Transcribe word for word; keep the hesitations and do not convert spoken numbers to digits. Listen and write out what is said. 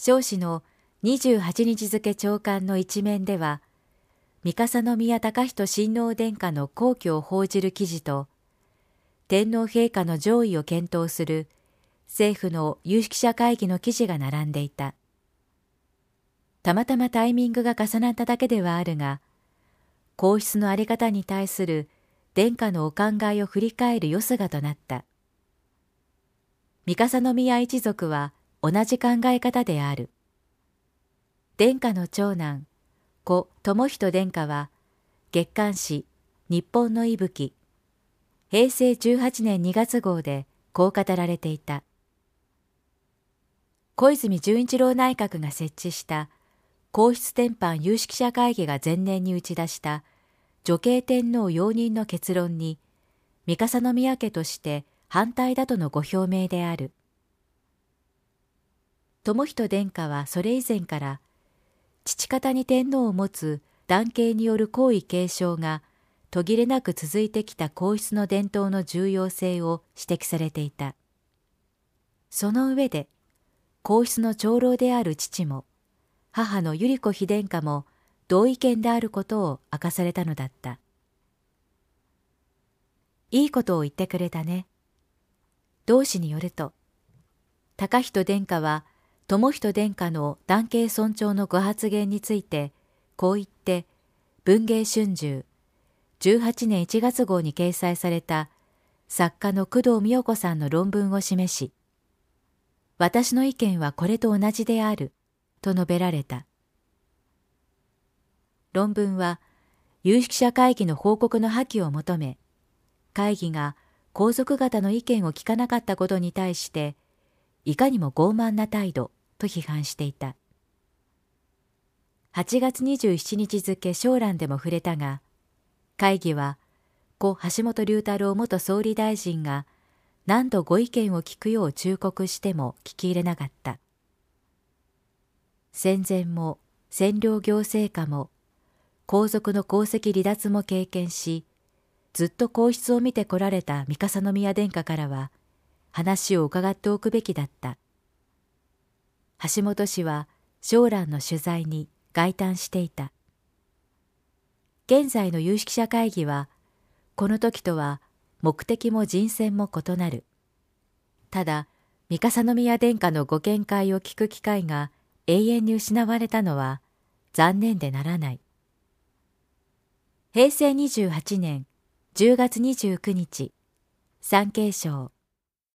彰子のにじゅうはちにち付朝刊の一面では、三笠宮高仁親王殿下の皇居を報じる記事と、天皇陛下の上位を検討する政府の有識者会議の記事が並んでいた。たまたまタイミングが重なっただけではあるが、皇室の在り方に対する殿下のお考えを振り返るよすがとなった。三笠宮一族は同じ考え方である。殿下の長男、故智仁殿下は、月刊誌日本の息吹、へいせいじゅうはちねんにがつ号でこう語られていた。小泉純一郎内閣が設置した皇室典範有識者会議が前年に打ち出した女系天皇容認の結論に、三笠宮家として反対だとのご表明である。智仁殿下はそれ以前から、父方に天皇を持つ男系による皇位継承が途切れなく続いてきた皇室の伝統の重要性を指摘されていた。その上で、皇室の長老である父も、母の百合子妃殿下も同意見であることを明かされたのだった。いいことを言ってくれたね。同志によると、高仁殿下は、智仁殿下の男系尊重のご発言について、こう言って、文藝春秋、じゅうはちねんいちがつ号に掲載された作家の工藤美代子さんの論文を示し、私の意見はこれと同じである、と述べられた。論文は、有識者会議の報告の破棄を求め、会議が皇族方の意見を聞かなかったことに対して、いかにも傲慢な態度と批判していた。はちがつにじゅうしちにち付小覧でも触れたが、会議は故橋本龍太郎元総理大臣が何度ご意見を聞くよう忠告しても聞き入れなかった。戦前も占領行政下も皇族の皇籍離脱も経験し、ずっと皇室を見てこられた三笠宮殿下からは話を伺っておくべきだった。橋本氏は小覧の取材に慨嘆していた。現在の有識者会議は、この時とは目的も人選も異なる。ただ、三笠宮殿下のご見解を聞く機会が永遠に失われたのは残念でならない。へいせいにじゅうはちねんじゅうがつにじゅうくにち、産経省